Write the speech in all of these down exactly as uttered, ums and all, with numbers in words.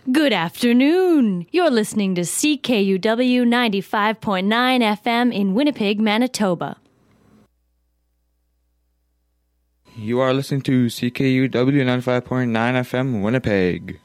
Good afternoon. You're listening to C K U W ninety-five point nine F M in Winnipeg, Manitoba. You are listening to C K U W ninety-five point nine F M Winnipeg.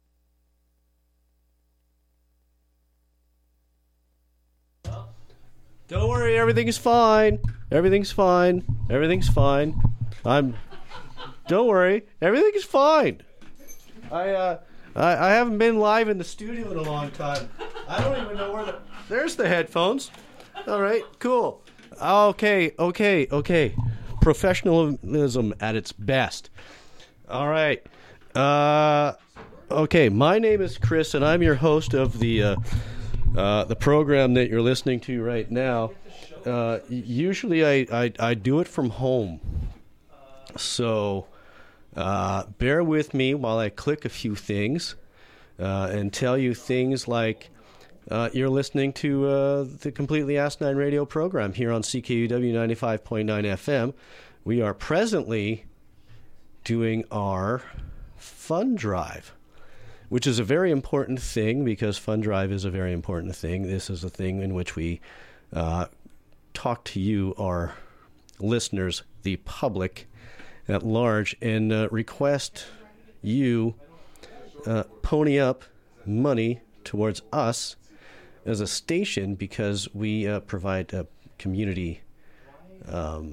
Don't worry, everything's fine. Everything's fine. Everything's fine. I'm. Don't worry, everything's fine. I uh, I, I haven't been live in the studio in a long time. I don't even know where the. There's the headphones. All right, cool. Okay, okay, okay. Professionalism at its best. All right. Uh, okay, my name is Chris, and I'm your host of the. Uh, Uh, the program that you're listening to right now, uh, usually I, I, I do it from home. So uh, bear with me while I click a few things uh, and tell you things like uh, you're listening to uh, the Completely Asinine Radio program here on C K U W ninety-five point nine F M. We are presently doing our fund drive, which is a very important thing because Fund Drive is a very important thing. This is a thing in which we uh, talk to you, our listeners, the public at large, and uh, request you uh, pony up money towards us as a station because we uh, provide uh, community um,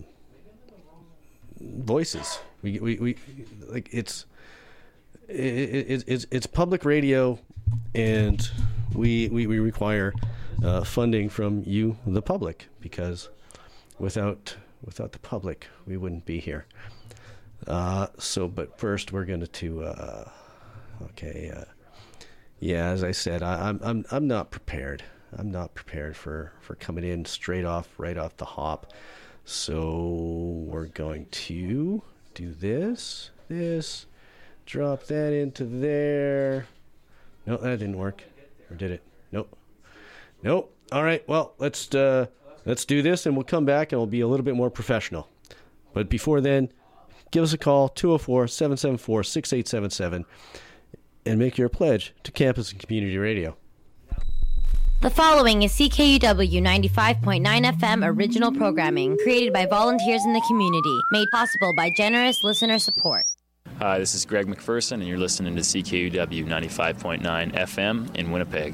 voices. We, we, we like it's. It, it, it's it's public radio, and we we, we require uh, funding from you, the public, because without without the public, we wouldn't be here. Uh, so, but first, we're going to uh, okay, uh, yeah. As I said, I, I'm I'm I'm not prepared. I'm not prepared for, for coming in straight off, right off the hop. So we're going to do this, this. Drop that into there. No, that didn't work. Or did it? Nope. Nope. All right. Well, let's uh, let's do this, and we'll come back, and we'll be a little bit more professional. But before then, give us a call, two oh four, seven seven four, six eight seven seven, and make your pledge to Campus and Community Radio. The following is C K U W ninety-five point nine F M original programming, created by volunteers in the community, made possible by generous listener support. Hi, this is Greg McPherson, and you're listening to C K U W ninety-five point nine F M in Winnipeg.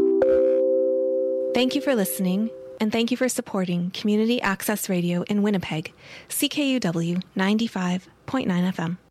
Thank you for listening, and thank you for supporting Community Access Radio in Winnipeg, C K U W ninety-five point nine F M.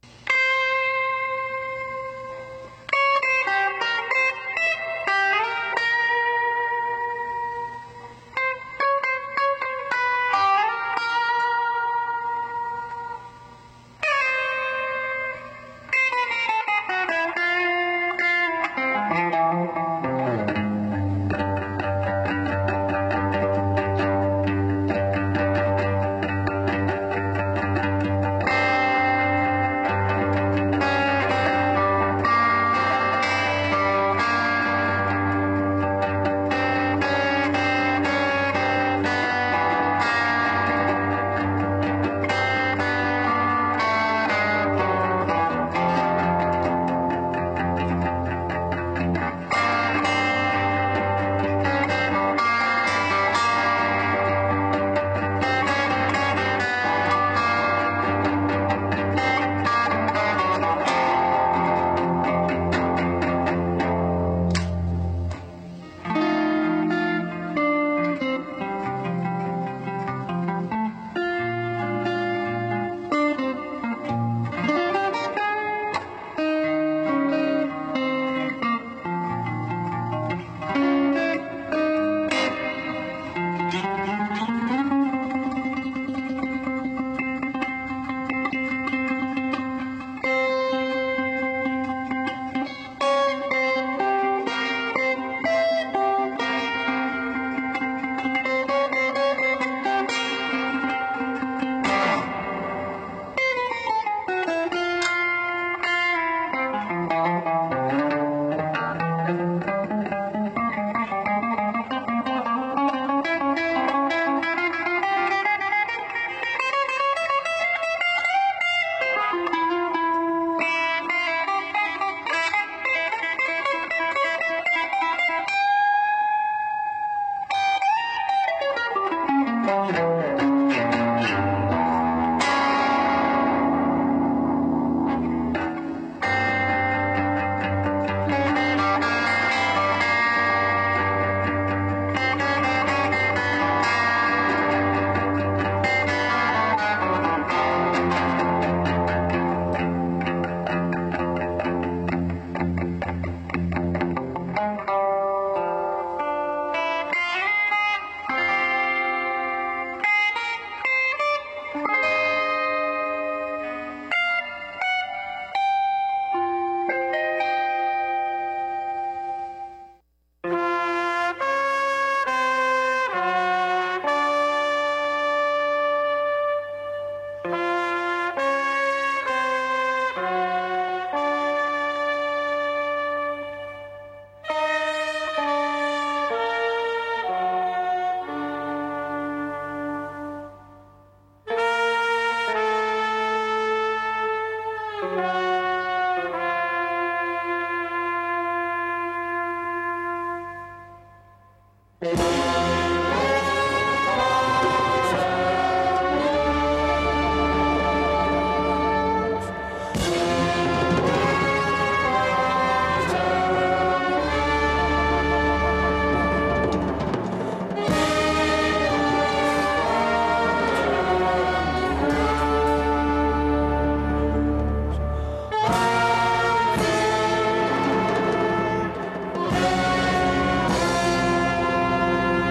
Thank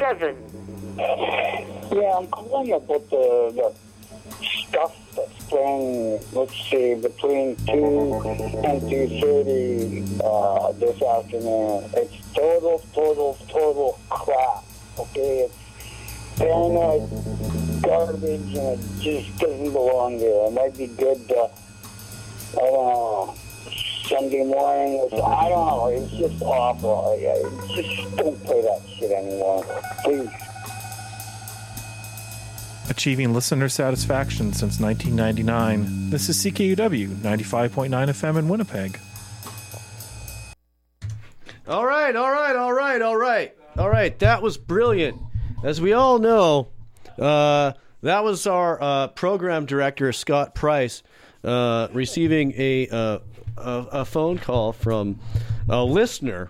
seven. Yeah, I'm calling about the, the stuff that's playing, let's see, between two and two thirty uh, this afternoon. It's total, total, total crap, okay? It's paranoid garbage, and it just doesn't belong there. It might be good, uh, I don't know, Sunday morning, or so, I don't know, it's just awful. I, I just don't play that shit anymore, please. Achieving listener satisfaction since nineteen ninety-nine. This is C K U W ninety-five point nine F M in Winnipeg. All right, all right, all right, all right. All right, that was brilliant. As we all know, uh, that was our uh, program director, Scott Price, uh, receiving a, uh, a a phone call from a listener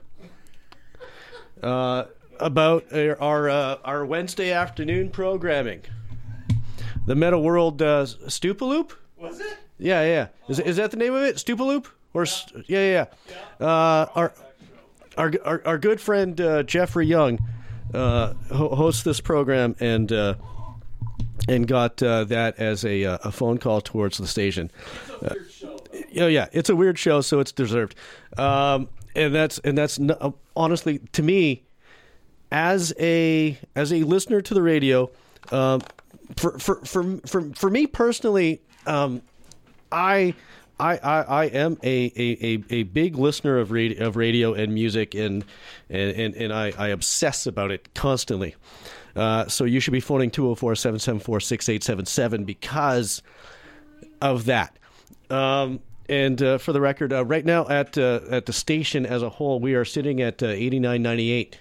uh, about our uh, our Wednesday afternoon programming. The Meta World uh, Stupaloop? Was it? Yeah, yeah. Is is that the name of it? Stupaloop? Or st- yeah, yeah. yeah. Uh, our, our our our good friend uh, Jeffrey Young uh, ho- hosts this program and uh, and got uh, that as a uh, a phone call towards the station. It's a weird show. Uh, yeah, it's a weird show, so it's deserved. Um, and that's and that's uh, honestly, to me, as a as a listener to the radio. Um, For for for for for me personally, um, I, I I I am a, a, a big listener of radio, of radio and music, and and, and I, I obsess about it constantly. Uh, so you should be phoning two oh four, seven seven four, six eight seven seven because of that. Um, and uh, for the record, uh, right now at uh, at the station as a whole, we are sitting at uh, eighty-nine ninety-eight.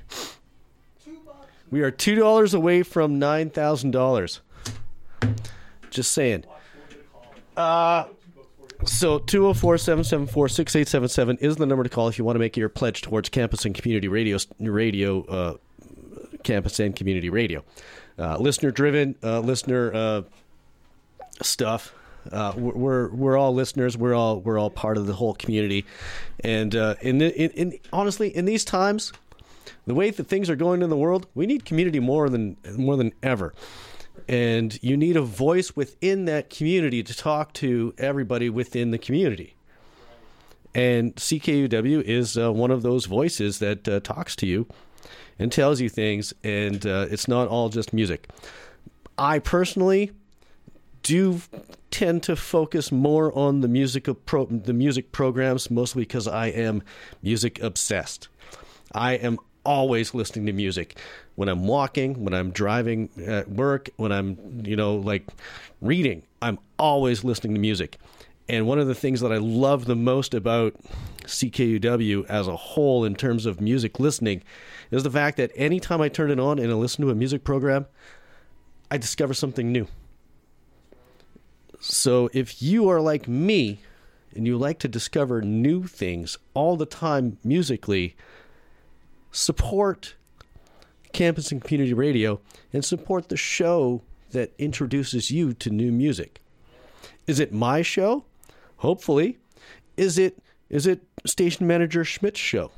We are two dollars away from nine thousand dollars. Just saying. Uh, so two oh four, seven seven four, six eight seven seven is the number to call if you want to make your pledge towards campus and community radio, radio uh, campus and community radio. Uh, listener-driven, uh, listener uh, stuff. Uh, we're we're all listeners. We're all we're all part of the whole community, and uh, in, the, in in honestly in these times, the way that things are going in the world, we need community more than more than ever. And you need a voice within that community to talk to everybody within the community. And C K U W is uh, one of those voices that uh, talks to you and tells you things, and uh, it's not all just music. I personally do tend to focus more on the music pro- the music programs, mostly because I am music obsessed. I am always listening to music. When I'm walking, when I'm driving at work, when I'm, you know, like reading, I'm always listening to music. And one of the things that I love the most about C K U W as a whole in terms of music listening is the fact that anytime I turn it on and I listen to a music program, I discover something new. So if you are like me and you like to discover new things all the time musically, support Campus and Community Radio and support the show that introduces you to new music. Is it my show? Hopefully. Is it is it station manager Schmidt's show?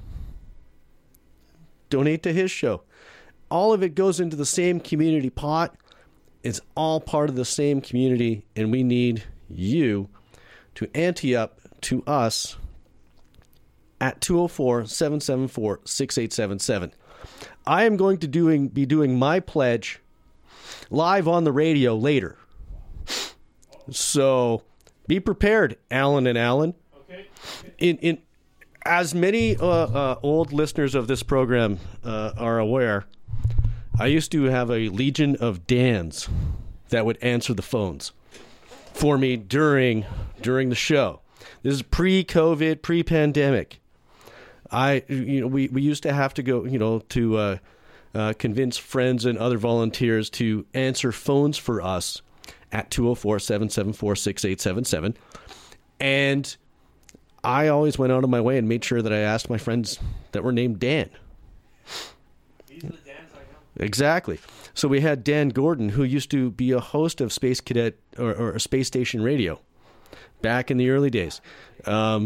Donate to his show. All of it goes into the same community pot. It's all part of the same community, and we need you to ante up to us at two oh four, seven seven four, six eight seven seven. I am going to doing be doing my pledge live on the radio later. So be prepared, Alan and Alan. Okay. In in as many uh, uh, old listeners of this program uh, are aware, I used to have a legion of Dans that would answer the phones for me during during the show. This is pre-COVID, pre-pandemic. I, you know, we, we used to have to go, you know, to uh, uh, convince friends and other volunteers to answer phones for us at two oh four, seven seven four, six eight seven seven. And I always went out of my way and made sure that I asked my friends that were named Dan. These are the Dans I know. Exactly. So we had Dan Gordon, who used to be a host of Space Cadet or, or Space Station Radio back in the early days. Um,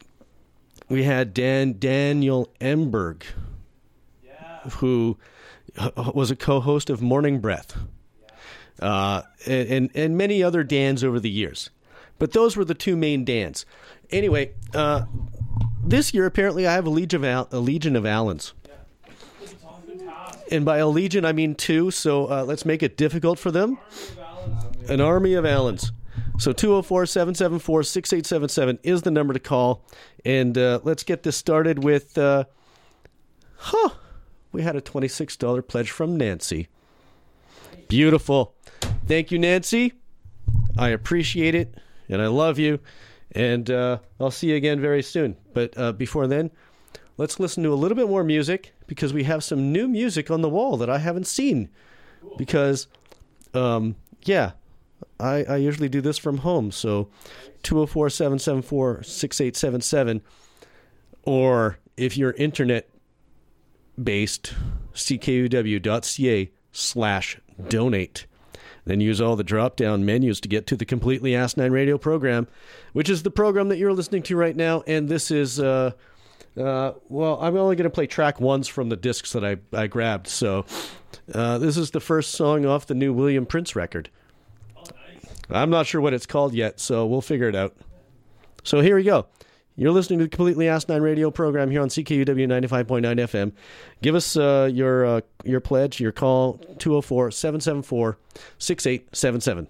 we had Dan Daniel Emberg, yeah. who was a co-host of Morning Breath, uh, and, and and many other Dans over the years. But those were the two main Dans. Anyway, uh, this year apparently I have a legion of Al- a legion of Allens. And by a legion, I mean two, so uh, let's make it difficult for them. An army of Allens. So two oh four, seven seven four, six eight seven seven is the number to call. And uh, let's get this started with, uh, huh, we had a twenty-six dollars pledge from Nancy. Beautiful. Thank you, Nancy. I appreciate it, and I love you. And uh, I'll see you again very soon. But uh, before then, let's listen to a little bit more music, because we have some new music on the wall that I haven't seen. Because, um, yeah, I, I usually do this from home. So two oh four, seven seven four, six eight seven seven. Or if you're internet-based, c k u w dot c a slash donate. Then use all the drop-down menus to get to the Completely Asinine Radio program, which is the program that you're listening to right now. And this is... Uh, Uh, well, I'm only going to play track ones from the discs that I, I grabbed. So uh, this is the first song off the new William Prince record. Oh, nice. I'm not sure what it's called yet, so we'll figure it out. So here we go. You're listening to the Completely Asinine Radio program here on C K U W ninety-five point nine F M. Give us uh, your uh, your pledge, your call, two oh four, seven seven four, six eight seven seven.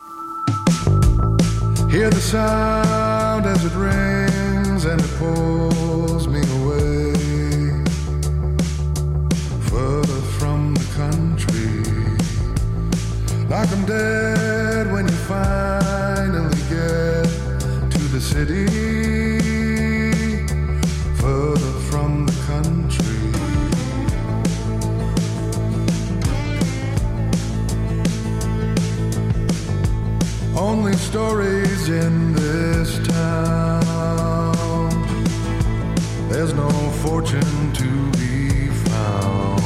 Hear the sound as it rings and it pulls me away, further from the country, like I'm dead when you finally get to the city, further from the country. Only stories in this town, there's no fortune to be found.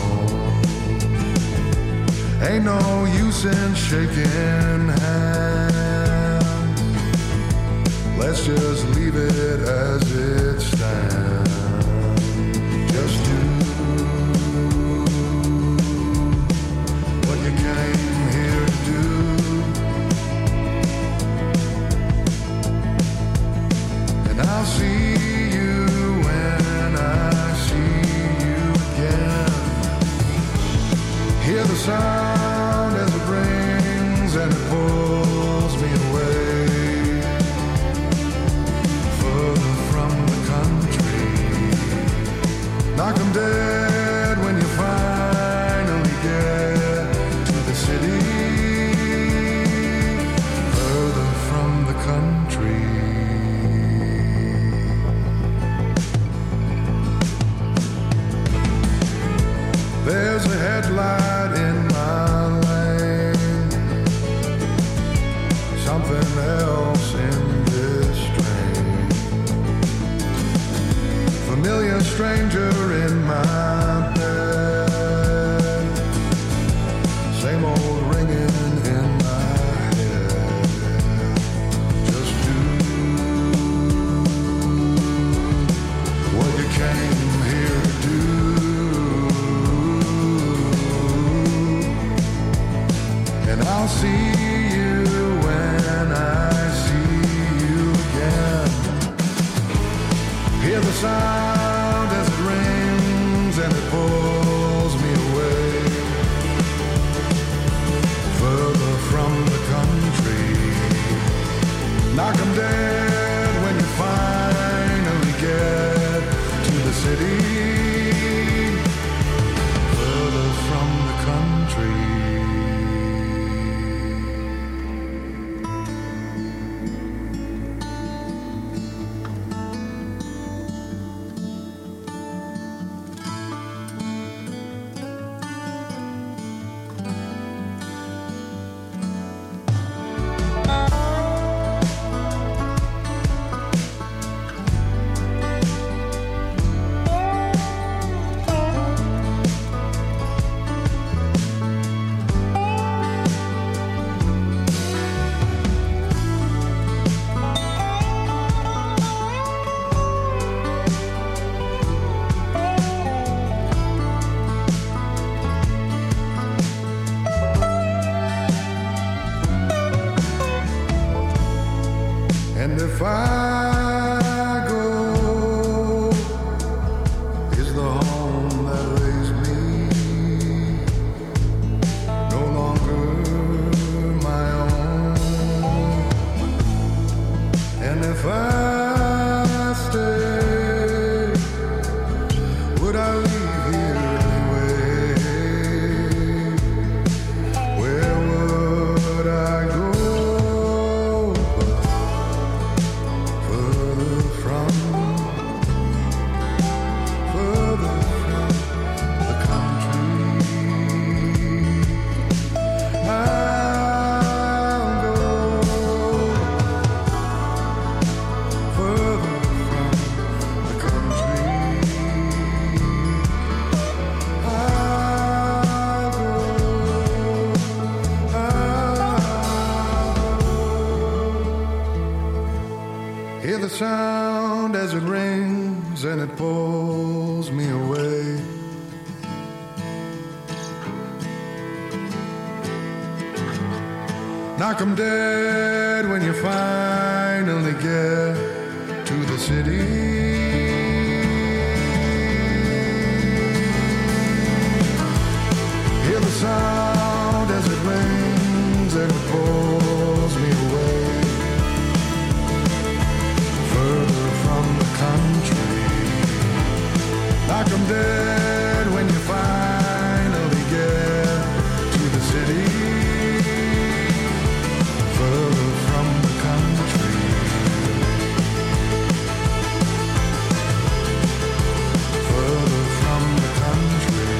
Ain't no use in shaking hands. Let's just leave it as it stands. Just do what you came here to do. And I'll see you when I see you again. Hear the sound as it rings and it pulls me away, further from the country. Knock 'em dead when you finally get to the city, further from the country. There's a headlight in my lane, something else in this train. Familiar stranger in my bed, same old ringing in my head. Just do what you came here to do. And I'll see you when I see you again. Hear the sound as it rings and it pulls me away, further from the country. Knock 'em dead when you finally get to the city, further from the country. And if I go, is the home that raised me no longer my own? And if I stay, would I leave here anyway? Where would I go? Further from, further from the country. I'll go further from the country. I'll go, I'll hear the sound as it rings and it pulls me away. Knock 'em dead when you finally get to the city. Hear the sound as it rings and it pulls me away. Further from the country. Knock 'em dead when you finally get to the city. Further from the country. Further from the country.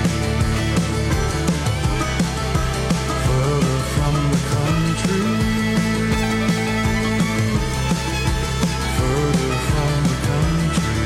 Further from the country. Further from the country.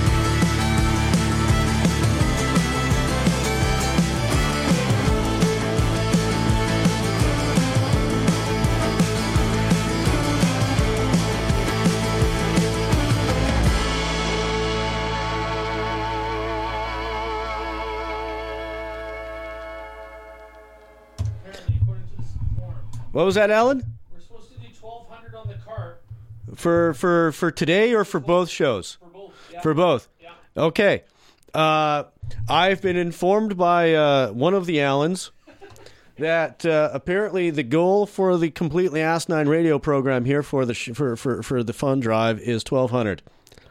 Apparently, according to this form, What was that, Alan? we're supposed to do twelve hundred on the cart For for for today or for both shows? for both. Yeah. For both. Yeah. Okay. Uh, I've been informed by uh, one of the Allens that uh, apparently the goal for the Completely Asinine radio program here for the sh- for, for for the fund drive is twelve hundred.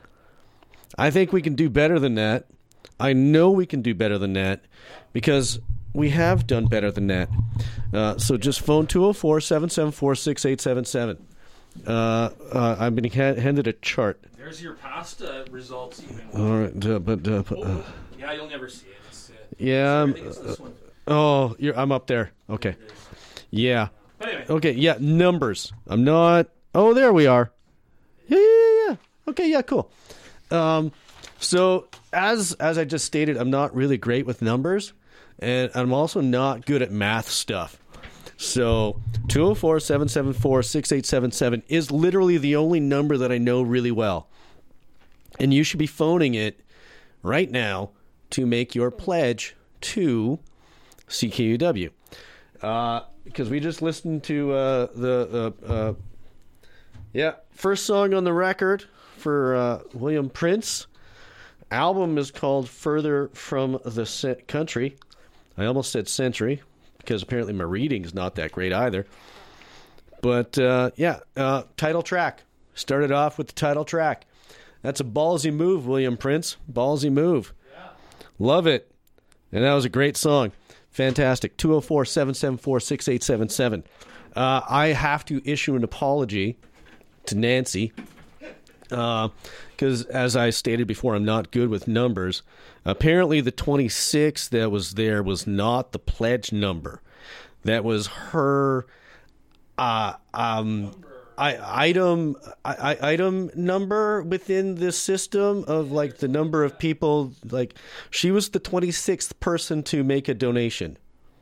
I think we can do better than that. I know we can do better than that because we have done better than that. Uh, so just phone two oh four, seven seven four, six eight seven seven. Uh, uh, I've been ha- handed a chart. There's your past uh, results. Even. All right, uh, but uh, uh, Oh, yeah, you'll never see it. It's, uh, yeah, I I'm, think it's this one. oh, you're, I'm up there. Okay, yeah, But anyway, okay, yeah. Numbers. I'm not. Oh, there we are. Yeah, yeah, yeah. yeah. Okay, yeah, cool. Um, so as as I just stated, I'm not really great with numbers, and I'm also not good at math stuff. So two oh four, seven seven four, six eight seven seven is literally the only number that I know really well. And you should be phoning it right now to make your pledge to C K U W. Uh, because we just listened to uh, the, uh, uh, yeah, first song on the record for uh, William Prince. Album is called Further from the Ce- Country. I almost said century because apparently my reading is not that great either. But, uh, yeah, uh, title track. Started off with the title track. That's a ballsy move, William Prince. Ballsy move. Yeah. Love it. And that was a great song. Fantastic. two oh four, seven seven four, six eight seven seven. Uh, I have to issue an apology to Nancy because, uh, as I stated before, I'm not good with numbers. Apparently, the twenty-six that was there was not the pledge number. That was her uh, um, I, item I, item number within this system of like the number of people. Like she was the twenty-sixth person to make a donation.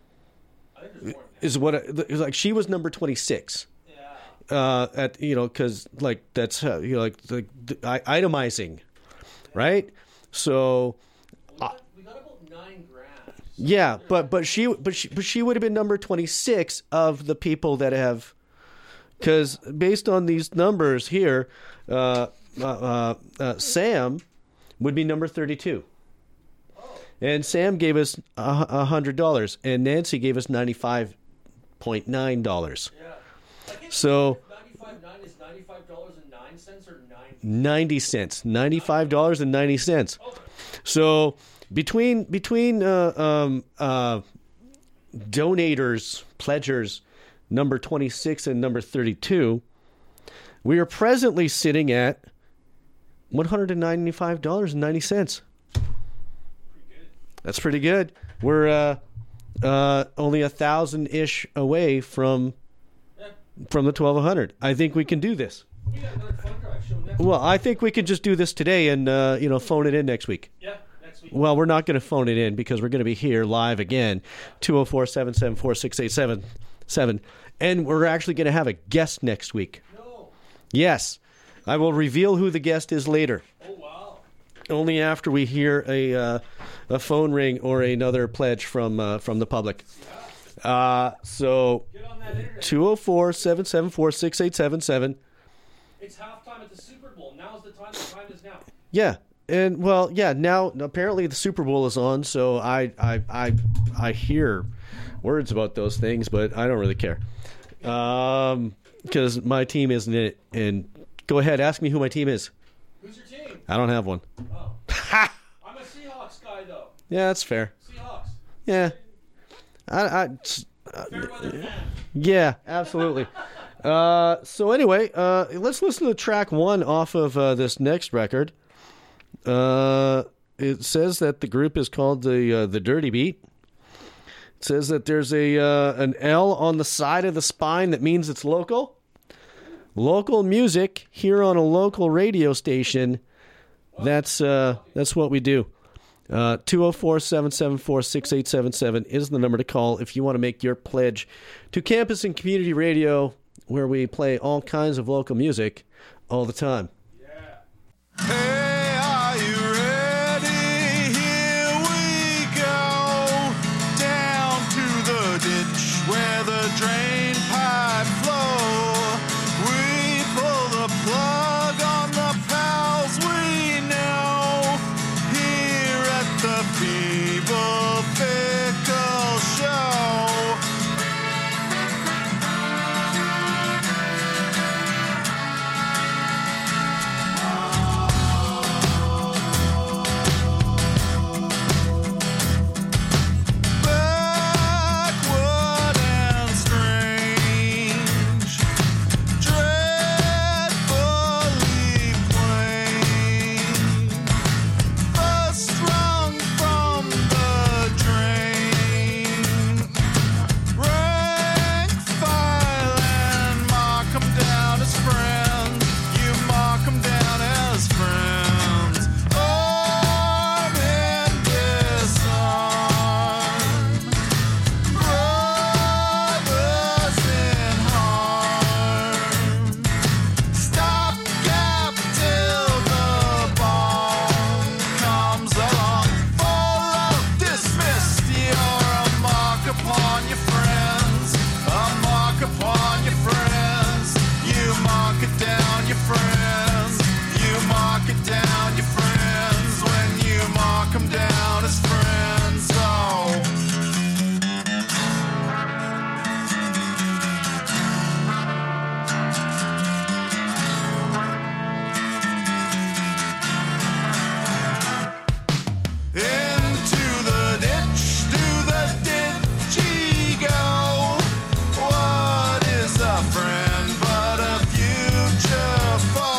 Is what it, like she was number twenty-six. Uh, at you know because like that's how you know like the, the I, itemizing, right? So. we got, we got about nine grand. Yeah, but but she but she but she would have been number twenty-six of the people that have Because based on these numbers here, uh, uh, uh, uh, Sam would be number thirty-two. And Sam gave us a one hundred dollars, and Nancy gave us ninety-five point nine dollars. Yeah. So ninety-five point nine is ninety-five dollars and nine cents or ninety? ninety cents. ninety-five dollars and ninety cents. Okay. So between between uh, um, uh, donators, pledgers, number twenty-six and number thirty-two, we are presently sitting at one hundred ninety-five dollars and ninety cents. That's pretty good. We're uh, uh, only a thousand ish away from Yeah. from the twelve hundred. I think we can do this. We got another fund drive show next Well, I think we could just do this today and uh, you know phone it in next week. Yeah, next week. Well, we're not going to phone it in because we're going to be here live again, two oh four, seven seven four, six eight seven seven. And we're actually going to have a guest next week. No. Yes. I will reveal who the guest is later. Oh, wow. Only after we hear a uh, a phone ring or another pledge from uh, from the public. Uh, so Get on that internet. two oh four, seven seven four, six eight seven seven. It's halftime at the Super Bowl. Now's the time. The time is now. Yeah. And well, yeah, now apparently the Super Bowl is on, so I I I I hear words about those things, but I don't really care. Um because my team isn't in it. And go ahead, ask me who my team is. Who's your team? I don't have one. Oh. I'm a Seahawks guy, though. Yeah, that's fair. Seahawks. Yeah. I, I Fair weather fan. yeah, absolutely. Uh, so anyway, uh, let's listen to track one off of uh, this next record. Uh, it says that the group is called the uh, the Dirty Beat. It says that there's a uh, an L on the side of the spine that means it's local. Local music here on a local radio station. That's uh, that's what we do. Uh, two oh four, seven seven four, six eight seven seven is the number to call if you want to make your pledge to Campus and Community Radio, where we play all kinds of local music all the time. Hey, are you ready? Here we go. Down to the ditch where the drain pipe flow. We pull the plug on the pals we know. Here at the Feeble Pickle Show. Backward and strange, dreadfully plain, first rung from the drain, rank file and mark 'em down as friends, you mark 'em down as friends, arm in disarm. Brothers in harm, stop gap till the bomb comes along. Follow, dismissed, you're a mark upon your friends, a mark upon your friends. You mark it down your friends, you mark it down your friends when you mark 'em down as friends. Oh. Into the ditch, do the ditchy go. What is a friend but a future foe?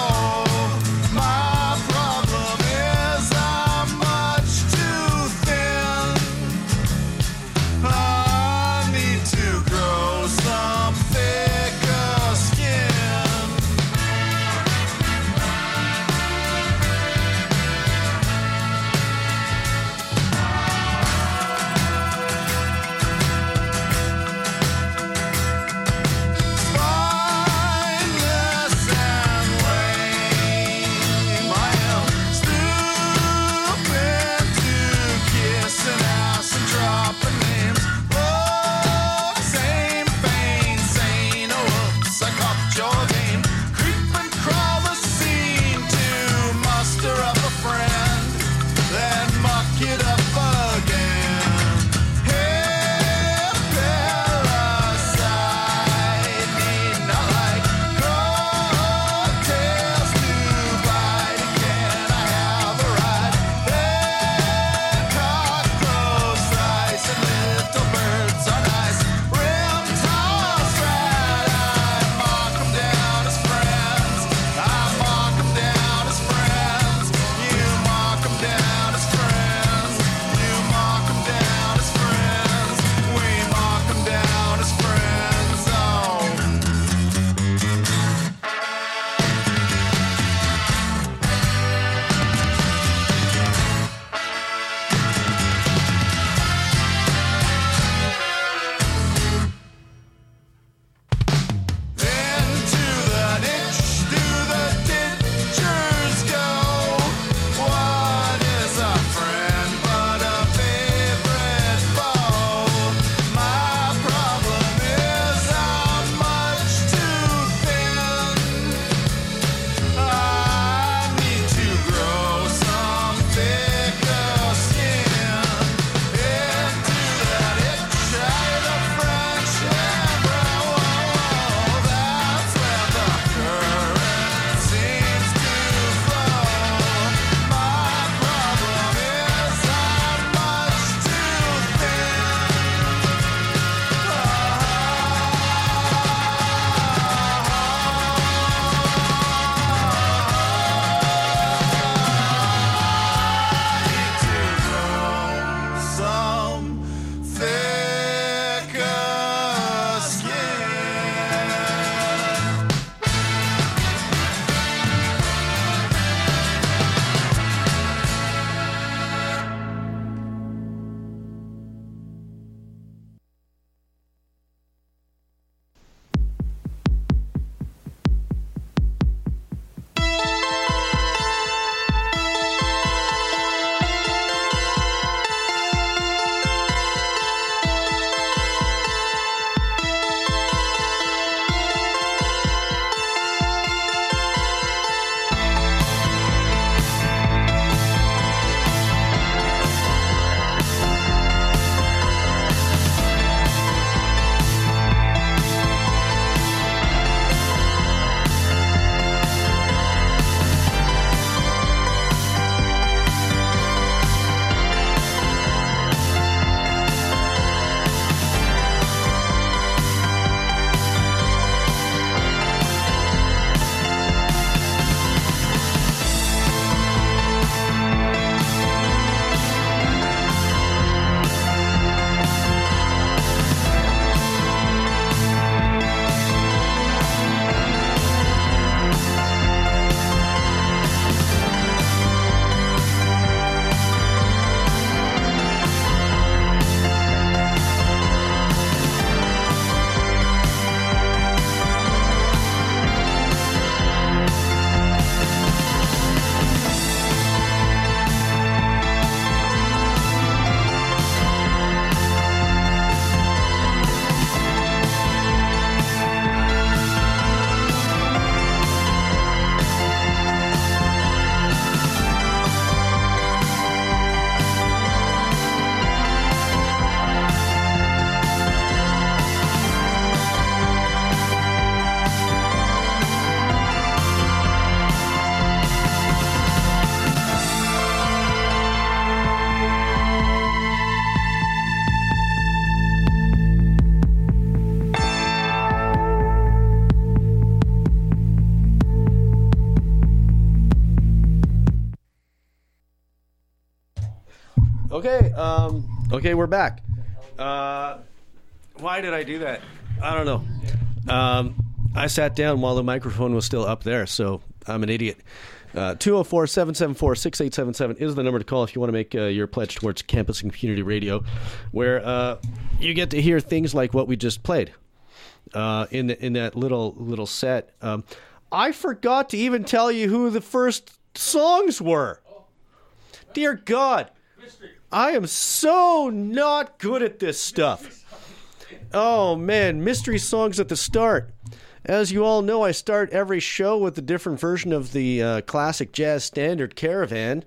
Okay, um, okay, we're back. Uh, why did I do that? I don't know. Um, I sat down while the microphone was still up there, so I'm an idiot. Uh, two oh four, seven seven four, six eight seven seven is the number to call if you want to make uh, your pledge towards campus and community radio, where uh, you get to hear things like what we just played uh, in the, in that little little set. Um, I forgot to even tell you who the first songs were. Dear God, I am so not good at this stuff. Oh man, mystery songs at the start. As you all know, I start every show with a different version of the uh, classic jazz standard Caravan.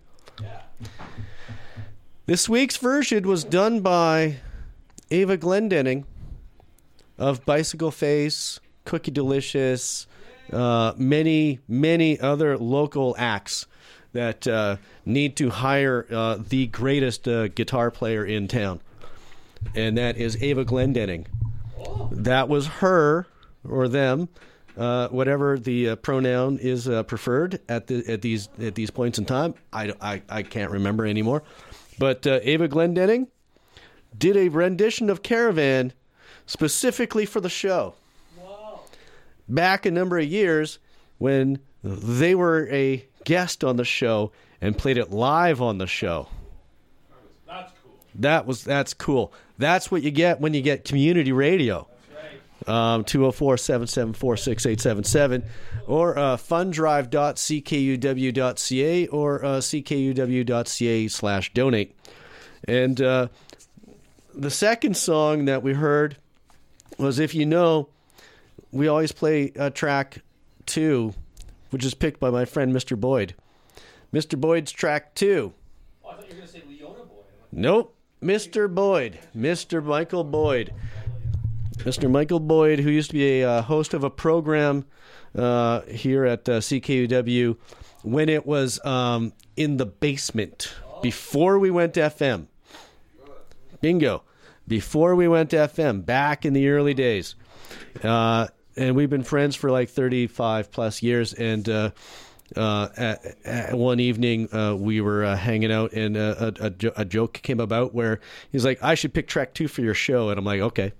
This week's version was done by Ava Glendenning of Bicycle Face, Cookie Delicious, uh, many, many other local acts that uh, need to hire uh, the greatest uh, guitar player in town. And that is Ava Glendenning. That was her... or them, uh, whatever the uh, pronoun is uh, preferred at the at these at these points in time. I, I, I can't remember anymore. But uh, Ava Glendenning did a rendition of Caravan specifically for the show. Wow. Back a number of years when they were a guest on the show and played it live on the show. That's cool. That was that's cool. That's what you get when you get community radio. Um, two oh four, seven seven four, six eight seven seven or uh, fundrive dot c k u w dot c a or uh, c k u w dot c a slash donate. And uh, the second song that we heard was, if you know, we always play uh, track two, which is picked by my friend Mister Boyd. Mister Boyd's track two. Oh, I thought you were going to say Leona Boyd. Nope. Mister Boyd. Mister Michael Boyd. Mister Michael Boyd, who used to be a uh, host of a program uh, here at uh, C K U W when it was um, in the basement before we went to F M. Bingo. Before we went to F M, back in the early days. Uh, and we've been friends for like thirty-five plus years. And uh, uh, at, at one evening, uh, we were uh, hanging out, and uh, a, a, a joke came about where he's like, I should pick track two for your show. And I'm like, okay.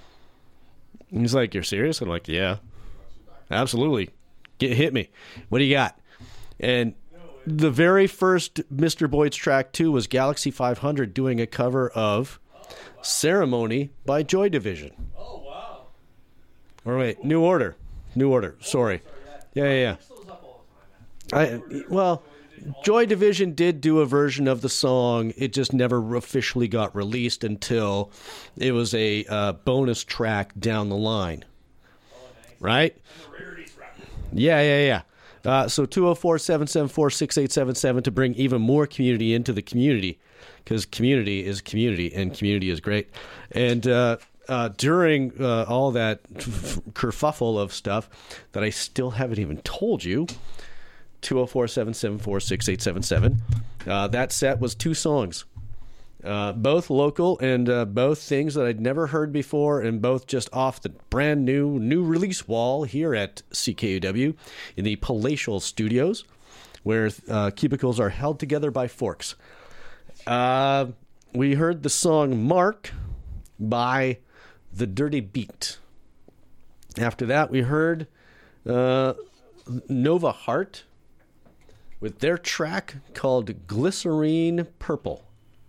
And he's like, you're serious? I'm like, yeah, absolutely. Get hit me. What do you got? And the very first Mister Boyd's track two was Galaxy five hundred doing a cover of Ceremony by Joy Division. Oh, wow. Or wait, New Order. New Order. Sorry. Yeah, yeah, yeah. I, well, Joy Division did do a version of the song. It just never officially got released until it was a uh, bonus track down the line. Right? Yeah, yeah, yeah. Uh, so two oh four, seven seven four, six eight seven seven to bring even more community into the community, because community is community, and community is great. And uh, uh, during uh, all that f- kerfuffle of stuff that I still haven't even told you, two oh four, seven seven four, six eight seven seven. Uh, that set was two songs, uh, both local and uh, both things that I'd never heard before, and both just off the brand new new release wall here at C K U W in the Palatial Studios, where uh, cubicles are held together by forks. Uh, we heard the song Mark by The Dirty Beat. After that, we heard uh, Nova Heart with their track called Glycerine Purple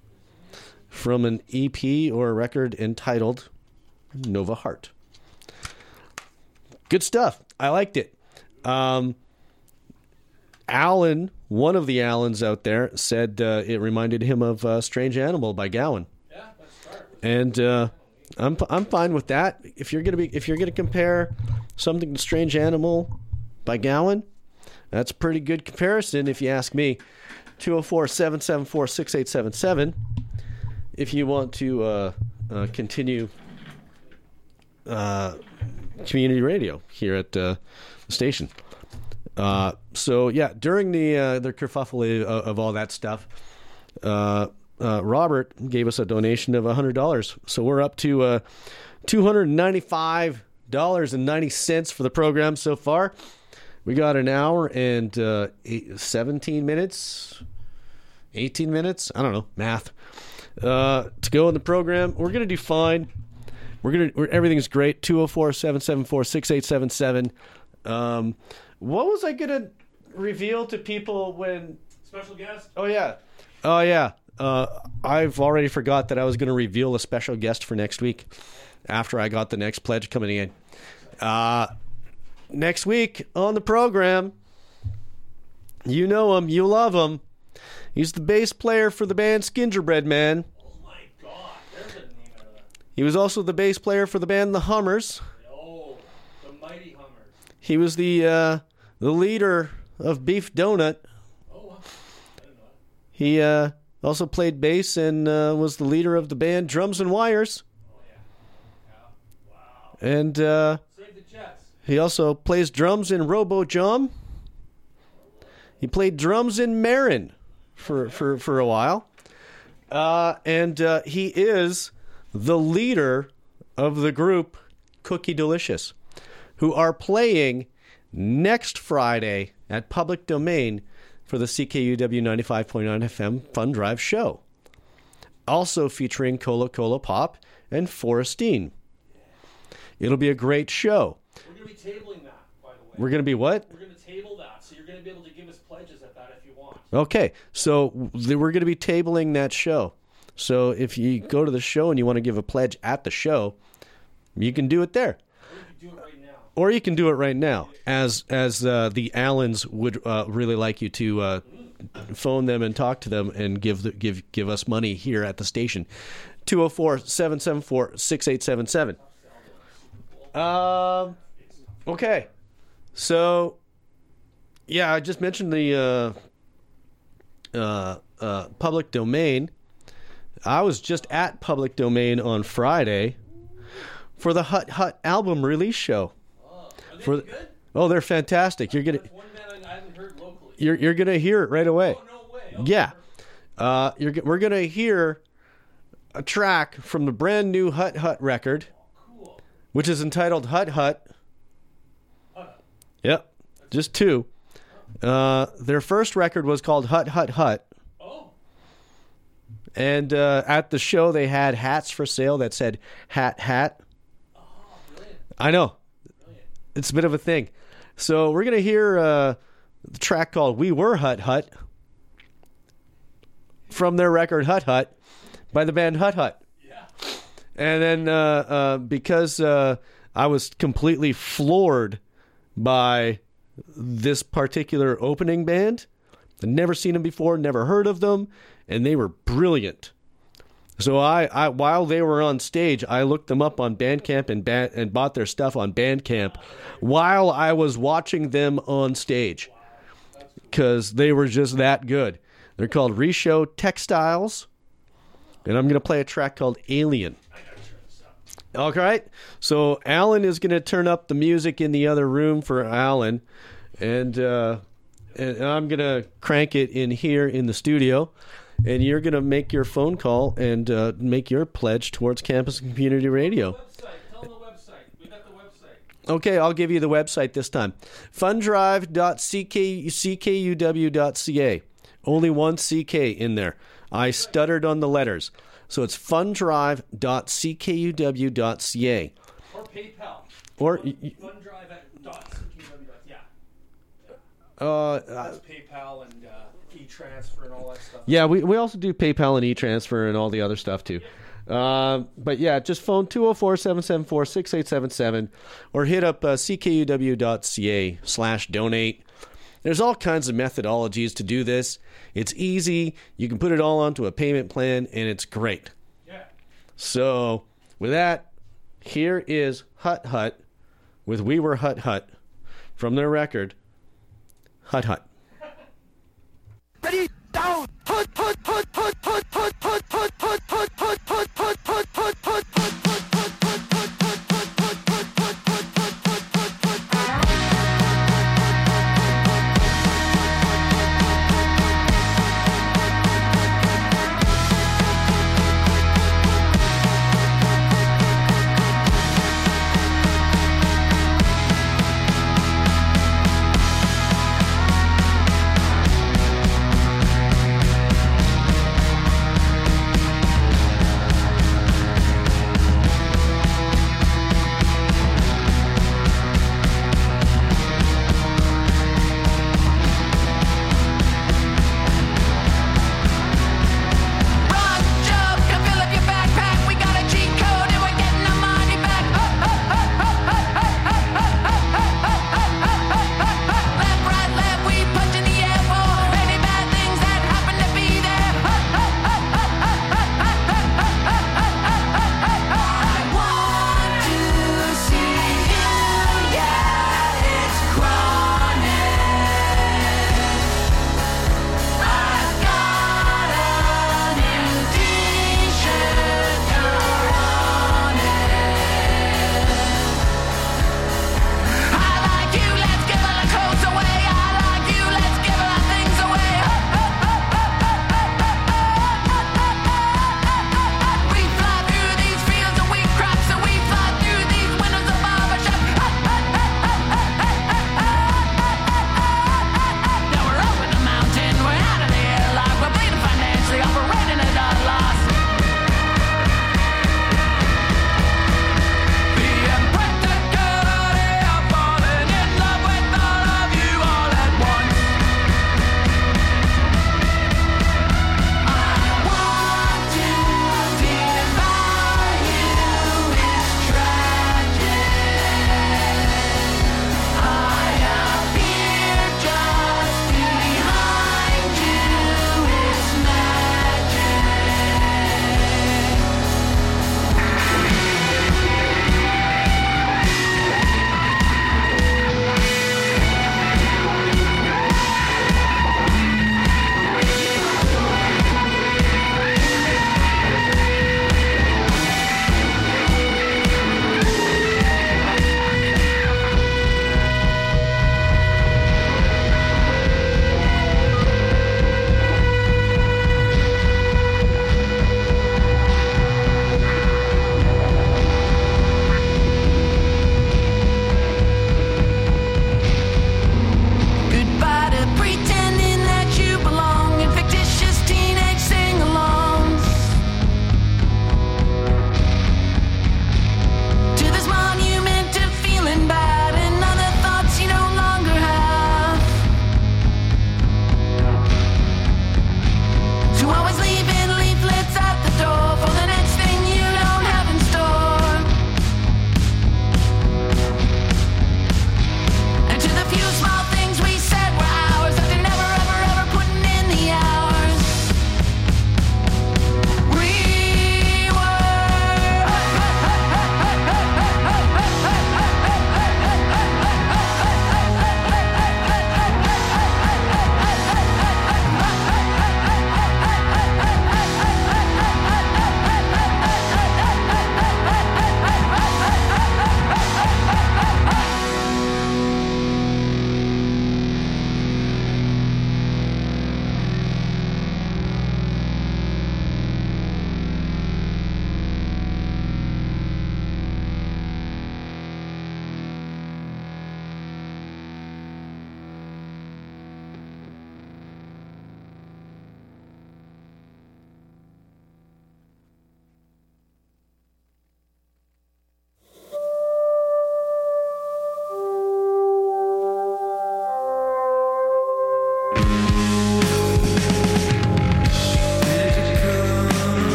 from an E P or a record entitled Nova Heart. Good stuff. I liked it. Um, Alan, one of the Allens out there, said uh, it reminded him of uh, Strange Animal by Gowan. Yeah, let's start. And uh, I'm I'm fine with that. If you're gonna be if you're gonna compare something to Strange Animal by Gowan, that's a pretty good comparison, if you ask me. two oh four, seven seven four, six eight seven seven. If you want to uh, uh, continue uh, community radio here at uh, the station. Uh, so, yeah, during the uh, the kerfuffle of, of all that stuff, uh, uh, Robert gave us a donation of one hundred dollars. So we're up to uh, two hundred ninety-five dollars and ninety cents for the program so far. We got an hour and uh, eight, seventeen minutes eighteen minutes. I don't know math. Uh, to go in the program, we're gonna do fine. We're gonna. We're, everything's great. two oh four, seven seven four, six eight seven seven. Um, what was I gonna reveal to people when? Special guest? Oh yeah. Oh yeah. Uh, I've already forgot that I was gonna reveal a special guest for next week. After I got the next pledge coming in. Uh, next week on the program, you know him, you love him. He's the bass player for the band Skingerbread Man. Oh my God, there's a name out of that. He was also the bass player for the band The Hummers. Oh, the mighty Hummers. He was the uh, the leader of Beef Donut. Oh, wow. I didn't know that. He uh, also played bass and uh, was the leader of the band Drums and Wires. And uh, Save the Jets. he also plays drums in Robo Jum. He played drums in Marin for, for, for a while. Uh, and uh, he is the leader of the group Cookie Delicious, who are playing next Friday at Public Domain for the C K U W ninety-five point nine F M Fun Drive show. Also featuring Cola Cola Pop and Forestine. It'll be a great show. We're going to be tabling that, by the way. We're going to be what? We're going to table that, so you're going to be able to give us pledges at that if you want. Okay, so th- we're going to be tabling that show. So if you go to the show and you want to give a pledge at the show, you can do it there. Or you can do it right now. Or you can do it right now, as as uh, the Allens would uh, really like you to uh, phone them and talk to them and give the, give give us money here at the station. two oh four, seven seven four, six eight seven seven. Um. Okay. So, yeah, I just mentioned the uh, uh, uh, Public Domain. I was just at Public Domain on Friday for the Hut Hut album release show. Oh, are they For the, good? Oh, they're fantastic. You're gonna That's one band I haven't heard locally. you're you're gonna hear it right away. Oh, no way. Okay. Yeah. Uh, you're g- we're gonna hear a track from the brand new Hut Hut record, Cool. which is entitled Hut Hut. Hut. Yep, just two. Uh, their first record was called Hut Hut Hut. Oh. And uh, at the show, they had hats for sale that said Hat Hat. Oh, brilliant. I know. Brilliant. It's a bit of a thing. So we're going to hear uh, the track called We Were Hut Hut from their record Hut Hut by the band Hut Hut. Yeah. And then uh, uh, because uh, I was completely floored by this particular opening band, I'd never seen them before, never heard of them, and they were brilliant. So I, I while they were on stage, I looked them up on Bandcamp and ba- and bought their stuff on Bandcamp while I was watching them on stage because they were just that good. They're called Reshow Textiles, and I'm going to play a track called Alien. All right, so Alan is going to turn up the music in the other room for Alan, and uh, and I'm going to crank it in here in the studio, and you're going to make your phone call and uh, make your pledge towards Campus and Community Radio. Website. Tell them the website. We got the website. Okay, I'll give you the website this time. fundrive dot c k u w dot c a. Only one C K in there. I stuttered on the letters. So it's fundrive dot c k u w dot c a. Or PayPal. Or Fun, Fundrive at dot C K W. Yeah. uh, That's PayPal and uh, e-transfer and all that stuff. yeah, we, we also do PayPal and e-transfer and all the other stuff too. Uh, but yeah, just phone two oh four, seven seven four, six eight seven seven or hit up uh, c k u w dot c a slash donate. There's all kinds of methodologies to do this. It's easy. You can put it all onto a payment plan, and it's great. Yeah. So, with that, here is Hut Hut with We Were Hut Hut from their record, Hut Hut. Ready, down. Hut, hut, hut, hut, hut, hut, hut, hut, hut, hut, hut, hut, hut, hut, hut, hut, hut.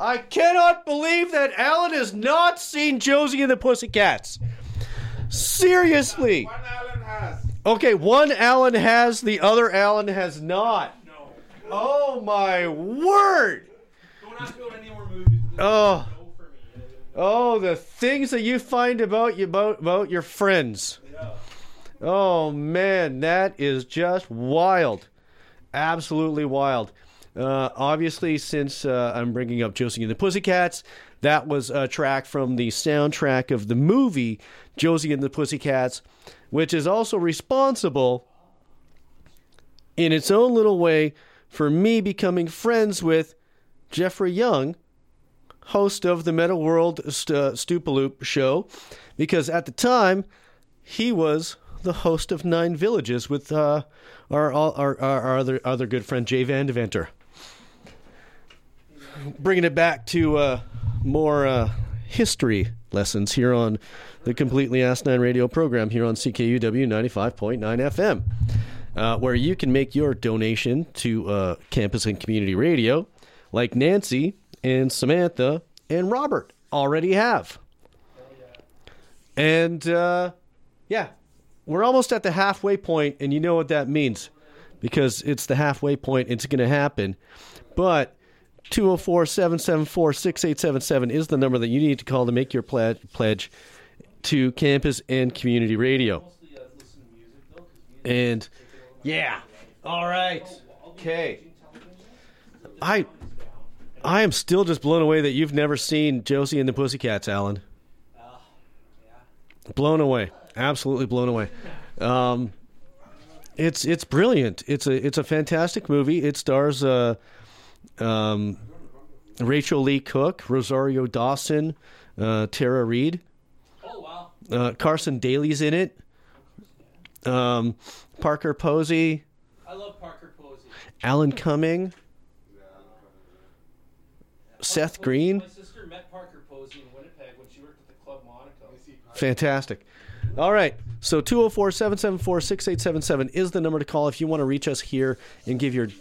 I cannot believe that Alan has not seen Josie and the Pussycats. Seriously. One Alan has. Okay, one Alan has, the other Alan has not. No. Oh, my word. Don't ask me about any more movies. Oh. Oh, the things that you find about you about, about your friends. Yeah. Oh, man, that is just wild. Absolutely wild. Uh, obviously, since uh, I'm bringing up Josie and the Pussycats, that was a track from the soundtrack of the movie Josie and the Pussycats, which is also responsible in its own little way for me becoming friends with Jeffrey Young, host of the Meta World St- Stoopaloop show, because at the time, he was the host of Nine Villages with uh, our, our, our, our other, other good friend Jay Van Deventer. Bringing it back to uh, more uh, history lessons here on the Completely Asinine Radio program here on C K U W ninety-five point nine F M, uh, where you can make your donation to uh, campus and community radio like Nancy and Samantha and Robert already have. And, uh, yeah, we're almost at the halfway point, and you know what that means, because it's the halfway point. It's going to happen. But two oh four, seven seven four, six eight seven seven is the number that you need to call to make your pledge, pledge to campus and community radio. And, yeah. All right. Okay. I... I am still just blown away that you've never seen Josie and the Pussycats, Alan. Blown away, absolutely blown away. Um, it's it's brilliant. It's a it's a fantastic movie. It stars uh, um, Rachel Lee Cook, Rosario Dawson, uh, Tara Reid. Oh wow! Uh, Carson Daly's in it. Um, Parker Posey. I love Parker Posey. Alan Cumming. Seth Green. My sister met Parker Posey in Winnipeg when she worked at the Club Monaco. Fantastic. All right. So two oh four, seven seven four, six eight seven seven is the number to call if you want to reach us here and give your